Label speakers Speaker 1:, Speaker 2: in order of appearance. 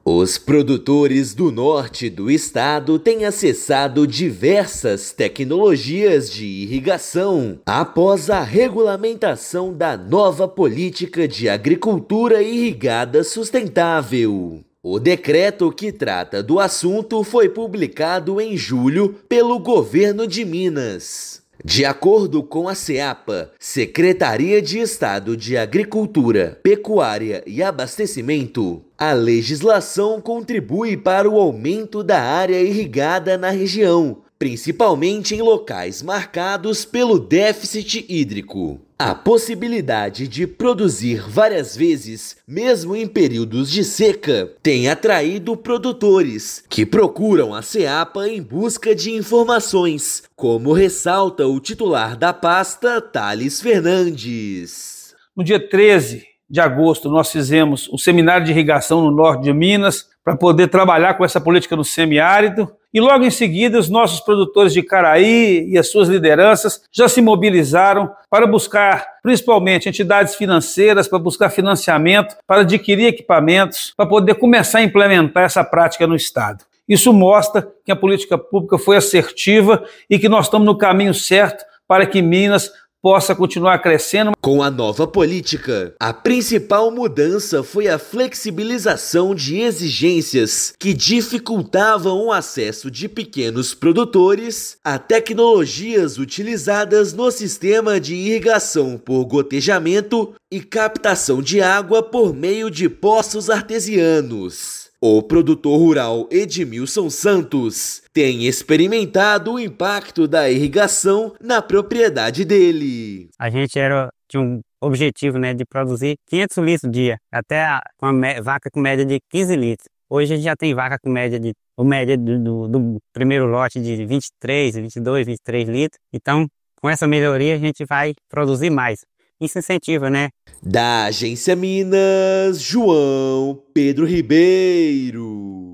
Speaker 1: Os produtores do norte do estado têm acessado diversas tecnologias de irrigação após a regulamentação da nova política de agricultura irrigada sustentável. O decreto que trata do assunto foi publicado em julho pelo governo de Minas. De acordo com a SEAPA, Secretaria de Estado de Agricultura, Pecuária e Abastecimento, a legislação contribui para o aumento da área irrigada na região, principalmente em locais marcados pelo déficit hídrico. A possibilidade de produzir várias vezes, mesmo em períodos de seca, tem atraído produtores que procuram a SEAPA em busca de informações, como ressalta o titular da pasta, Thales Fernandes.
Speaker 2: No dia 13 de agosto, nós fizemos um seminário de irrigação no norte de Minas para poder trabalhar com essa política no semiárido. E logo em seguida, os nossos produtores de Caraí e as suas lideranças já se mobilizaram para buscar, principalmente, entidades financeiras, para buscar financiamento, para adquirir equipamentos, para poder começar a implementar essa prática no Estado. Isso mostra que a política pública foi assertiva e que nós estamos no caminho certo para que Minas possa continuar crescendo.
Speaker 1: Com a nova política, a principal mudança foi a flexibilização de exigências que dificultavam o acesso de pequenos produtores a tecnologias utilizadas no sistema de irrigação por gotejamento e captação de água por meio de poços artesianos. O produtor rural Edmilson Santos tem experimentado o impacto da irrigação na propriedade dele.
Speaker 3: A gente tinha um objetivo, de produzir 500 litros por dia, até com uma vaca com média de 15 litros. Hoje a gente já tem vaca com média do primeiro lote de 23, 22, 23 litros. Então, com essa melhoria, a gente vai produzir mais. Isso incentiva,
Speaker 1: Da Agência Minas, João Pedro Ribeiro.